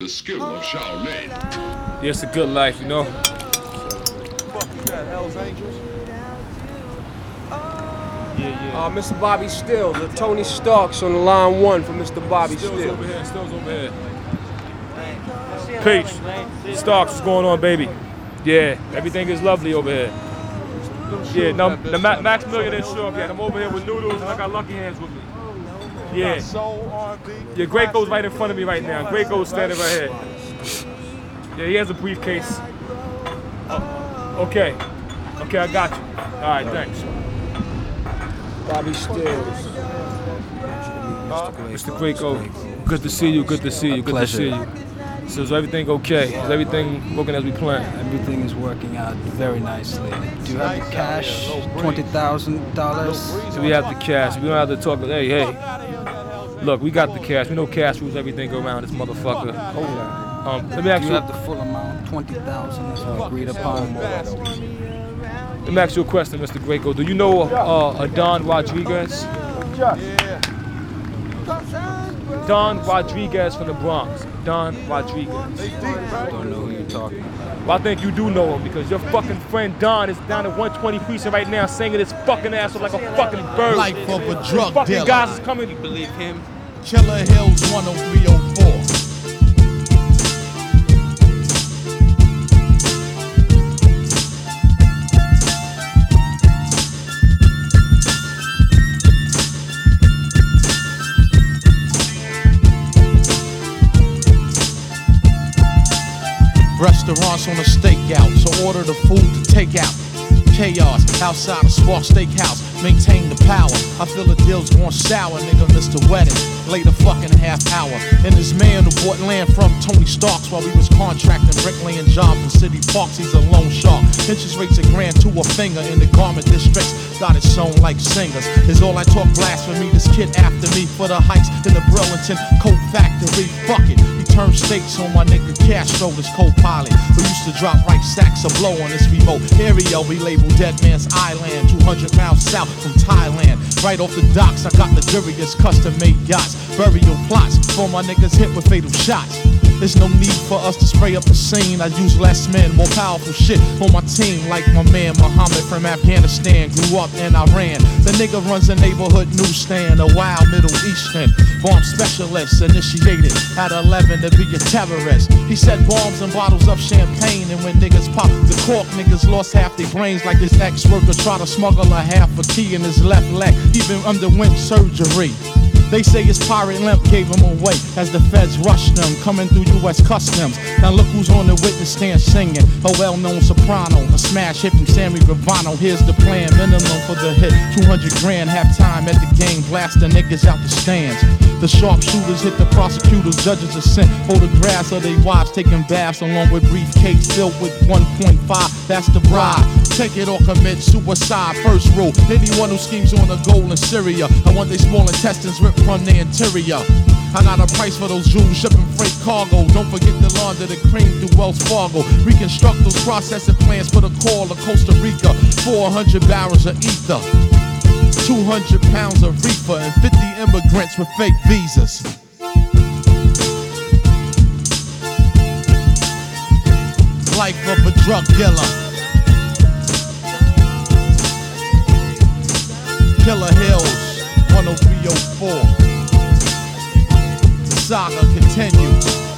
skill of Shaolin. Yeah, it's a good life, you know. Mr. Bobby Stills, the Tony Starks on the line 1 for Mr. Bobby Stills Stills. over here, Stills over here. Peace. Starks, what's going on, baby? Yeah, everything is lovely over here. Yeah, no, the Max Million didn't show up yet. I'm over here with Noodles and I got Lucky Hands with me. Yeah. Yeah, Graco's right in front of me right now. Graco's standing right here. Yeah, he has a briefcase. Oh, okay. Okay, I got you. All right, thanks. Bobby Stills. Mr. Graco, good to see you, good to see you, good to see you. So is everything okay? Is everything working as we planned? Everything is working out very nicely. Do you have the cash? $20,000? So we have the cash. We don't have to talk. Hey. Look, we got the cash. We know cash rules everything around this motherfucker. Hold on. Let me ask you you. have the full amount, $20,000 as we agreed upon. Let me ask you a question, Mr. Graco. Do you know Don Rodriguez? Don Rodriguez from the Bronx. Don Rodriguez. I don't know who you're talking about. Well, I think you do know him because your fucking friend Don is down at 120 Precinct right now singing his fucking ass off like a fucking bird. Life of a drug fucking dealer. guys is coming. You believe him? Killer Hills 10304. Restaurants on a stakeout, so order the food to take out. Chaos outside a Spark Steakhouse, maintain the power. I feel the deal's going sour, nigga. Mr. Wedding, late a fucking half hour. And this man who bought land from Tony Starks while we was contracting bricklaying jobs in city parks, he's a loan shark. Interest rates a grand to a finger in the garment districts. Got it sewn like singers. Is all I talk blasphemy. This kid after me for the heights in the Burlington Coat Factory. Fuck it. He turned states on my nigga Castro, this co-pilot who used to drop right sacks of blow on this remote area we labeled Dead Man's Island, 200 miles south from Thailand. Right off the docks, I got luxurious custom-made yachts, burial plots for my niggas hit with fatal shots. There's no need for us to spray up the scene. I use less men, more powerful shit on my team, like my man Muhammad from Afghanistan. Grew up in Iran. The nigga runs a neighborhood newsstand, a wild Middle Eastern bomb specialist, initiated at 11 to be a terrorist. He set bombs and bottles of champagne, and when niggas pop the cork, niggas lost half their brains. Like this ex-worker tried to smuggle a half a key in his left leg. He been underwent surgery. They say his pirate limp gave him away as the feds rushed them, coming through U.S. Customs. Now look who's on the witness stand singing, a well-known soprano, a smash hit from Sammy Gravano. Here's the plan, minimum for the hit, 200 grand, halftime at the game, blast the niggas out the stands. The sharpshooters hit the prosecutors, judges are sent photographs of their wives taking baths along with briefcase filled with 1.5, that's the bribe. Take it or commit suicide, first rule. Anyone who schemes on a goal in Syria, I want their small intestines ripped from the interior. I got a price for those Jews shipping freight cargo. Don't forget to launder the cream through Wells Fargo. Reconstruct those processing plants for the call of Costa Rica. 400 barrels of ether, 200 pounds of reefer, and 50 immigrants with fake visas. Life of a drug dealer. Killer Hills 10304. The saga continues.